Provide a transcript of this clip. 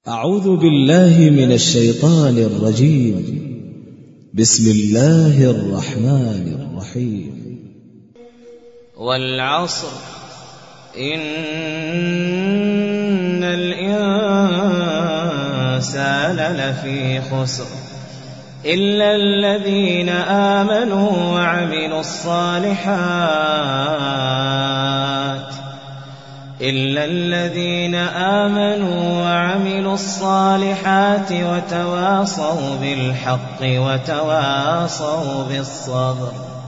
أعوذ بالله من الشيطان الرجيم. بسم الله الرحمن الرحيم. والعصر إن الإنسان لفي خسر إلا الذين آمنوا وعملوا الصالحات وتواصوا بالحق وتواصوا بالصبر.